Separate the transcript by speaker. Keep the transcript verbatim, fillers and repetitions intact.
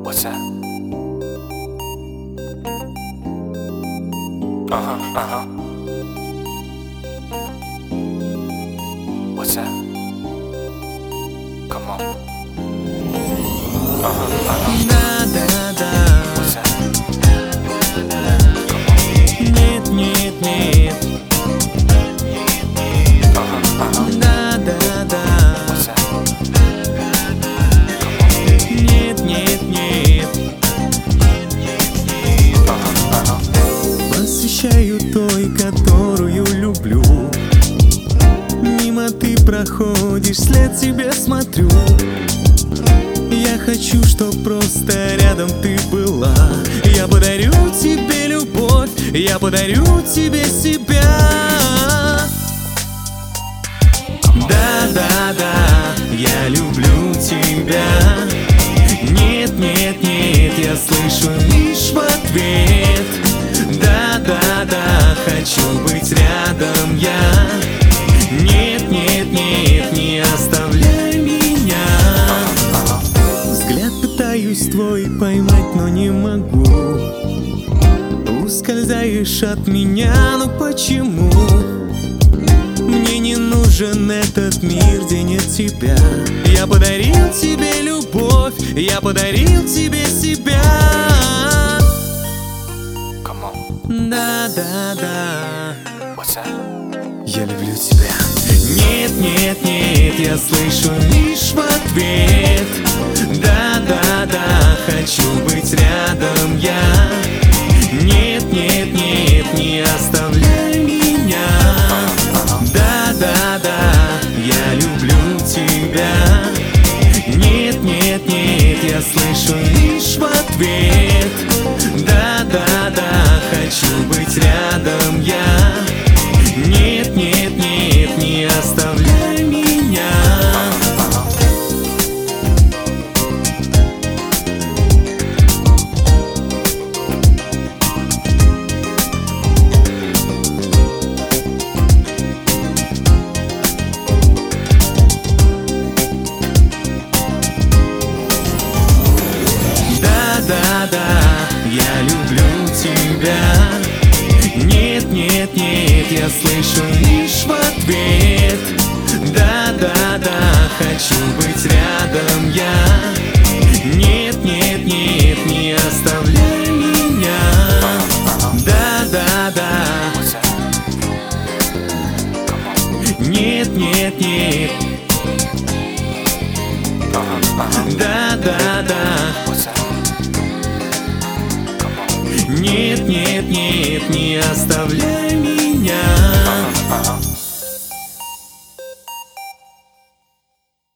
Speaker 1: What's that? Uh-huh, uh-huh. What's that? Come on. Uh-huh, uh-huh.
Speaker 2: Да, да, да.
Speaker 1: What's that?
Speaker 2: Нет, нет, нет.
Speaker 1: Uh-huh, uh-huh.
Speaker 2: Да, да, да.
Speaker 1: What's that?
Speaker 2: Нет, нет, нет.
Speaker 1: Uh-huh, uh-huh.
Speaker 2: Посвящаю той, которую люблю. Мимо ты проходишь, вслед тебе смотрю. Я хочу, чтоб просто рядом ты была. Я подарю тебе любовь, я подарю тебе себя. Да, да, да, я люблю тебя. Нет, нет, нет, я слышу лишь в ответ. Да, да, да, хочу быть рядом я. Нет, нет, нет, не оставляй меня. Взгляд пытаюсь твой поймать, но не могу. Ускользаешь от меня, но почему? Мне не нужен этот мир, где нет тебя. Я подарил тебе любовь, я подарил тебе себя.
Speaker 1: Come on.
Speaker 2: Да, да, да,
Speaker 1: What's that?
Speaker 2: я люблю тебя. Нет, нет, нет, я слышу лишь в ответ. Да, да, да, хочу быть рядом я. Нет, нет, нет, не оставляй меня. Да, да, да, я люблю тебя. Нет, нет, нет, я слышу лишь в ответ. Да, да, да, хочу быть рядом я. Нет, нет, нет, не оставляй меня. Да, да, да, я люблю тебя. Нет, нет, нет, я слышу лишь в ответ. Да, да, да, хочу быть рядом я. Нет, нет, нет, не оставляй меня. Да, да, да,
Speaker 1: What's that?
Speaker 2: нет, нет, нет.
Speaker 1: Uh-huh, uh-huh.
Speaker 2: Да, да, да,
Speaker 1: What's that?
Speaker 2: нет, нет, нет, не оставляй